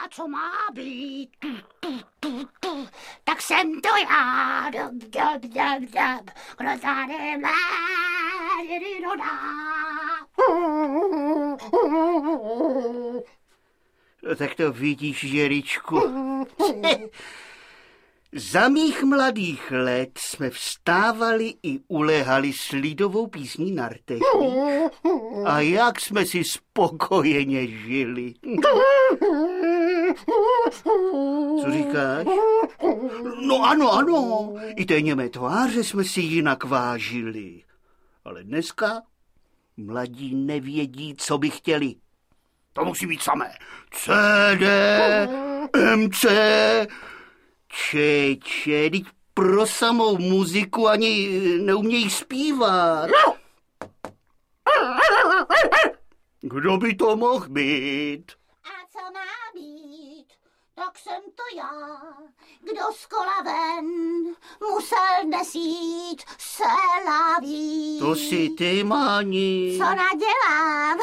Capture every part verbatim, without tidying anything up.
A co má být? Tak jsem to já. Kdo tady mládí dodá. No tak to vidíš, Žeričku. Za mých mladých let jsme vstávali i ulehali s lidovou písní na rtech. A jak jsme si spokojeně žili. Co říkáš? No ano, ano. I té němé tváře jsme si jinak vážili. Ale dneska mladí nevědí, co by chtěli. To musí být samé. C D, M C... Čeče, teď pro samou muziku ani neumějí zpívat. Kdo by to mohl být? A co má být? Tak jsem to já. Kdo z kola ven musel dnes jít se laví. To jsi ty, Máni. Co nadělám?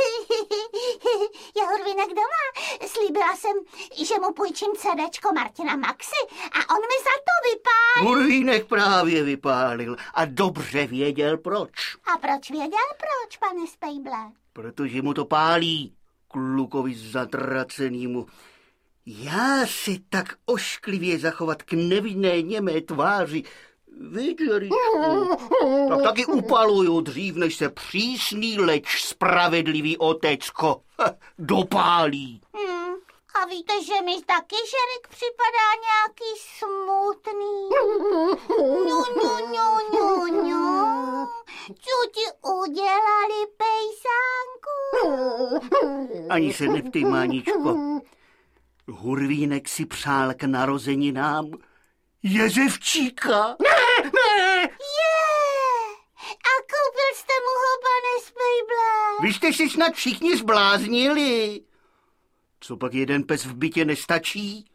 Je Hurvínek doma. Slíbila jsem, že mu půjčím CDčko Martina Maxi a on mi za to vypálil. Hurvínek právě vypálil a dobře věděl proč. A proč věděl proč, pane Spejble? Protože mu to pálí, klukovi zatracenýmu. Já si tak ošklivě zachovat k nevinné němé tváři, víš, Žeričku, tak taky upaluju dřív, než se přísný, leč spravedlivý otecko dopálí. Hmm. A víte, že mi taky Žerik připadá nějaký smutný. Ňu, ňu, ňu, ňu, ňu. Co ti udělali, pejsánku? Ani se neptej, Máničko. Hurvínek si přál k narozeninám jezevčíka. Ne, ne. Je, a koupil jste mu ho, pane Spejble? Vy jste si snad všichni zbláznili. Co pak jeden pes v bytě nestačí?